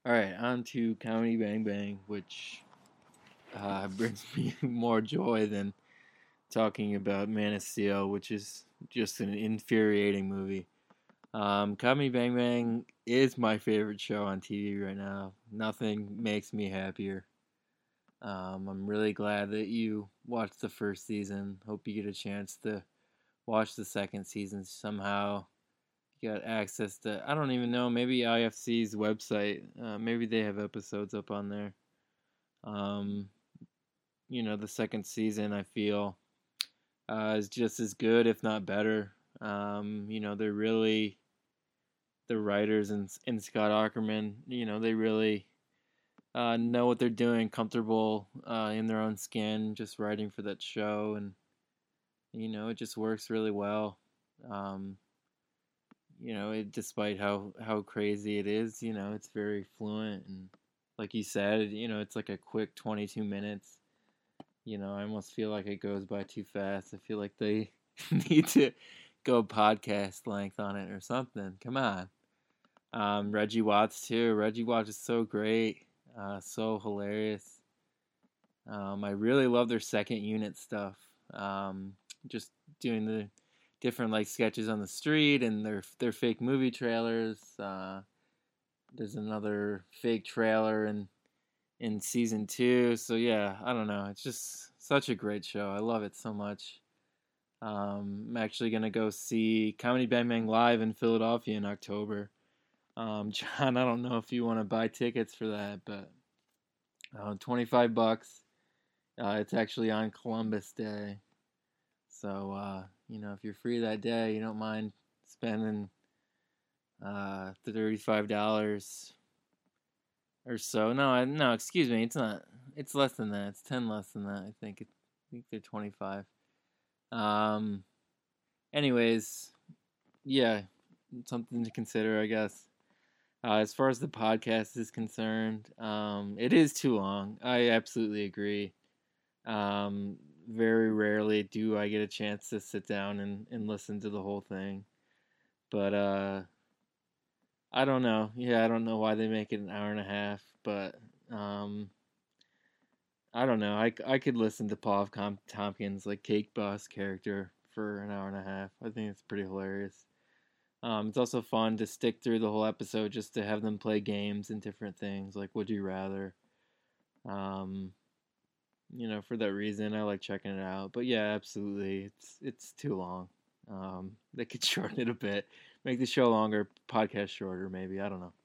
All right, on to Comedy Bang Bang, which brings me more joy than talking about Man of Steel, which is just an infuriating movie. Comedy Bang Bang is my favorite show on TV right now. Nothing makes me happier. I'm really glad that you watched the first season. Hope you get a chance to watch the second season somehow. You got access to, I don't even know, maybe IFC's website. Maybe they have episodes up on there. Um, the second season I feel is just as good, if not better. They're really the writers and Scott Ackerman. They really know what they're doing, comfortable in their own skin, just writing for that show, and it just works really well. Um, despite how crazy it is, it's very fluent and like you said, it's like a quick 22 minutes. I almost feel like it goes by too fast. I feel like they need to go podcast length on it or something. Come on. Reggie Watts too. Reggie Watts is so great, so hilarious. I really love their second unit stuff. Just doing the different like sketches on the street and their fake movie trailers. There's another fake trailer in season 2. So yeah, I don't know. It's just such a great show. I love it so much. I'm actually gonna go see Comedy Bang Bang live in Philadelphia in October. John, I don't know if you want to buy tickets for that, but $25. It's actually on Columbus Day, so if you're free that day, you don't mind spending $35 or so. No, excuse me. It's not. It's less than that. It's 10 less than that. I think they're 25. Um. Anyways, yeah, something to consider, I guess. As far as the podcast is concerned, it is too long. I absolutely agree. Very rarely do I get a chance to sit down and listen to the whole thing. But I don't know. Yeah, I don't know why they make it an hour and a half, but um, I don't know. I could listen to Paul Tompkins, like Cake Boss character, for an hour and a half. I think it's pretty hilarious. It's also fun to stick through the whole episode just to have them play games and different things, like Would You Rather. Um, for that reason, I like checking it out. But yeah, absolutely, it's too long. They could shorten it a bit, make the show longer, podcast shorter, maybe. I don't know.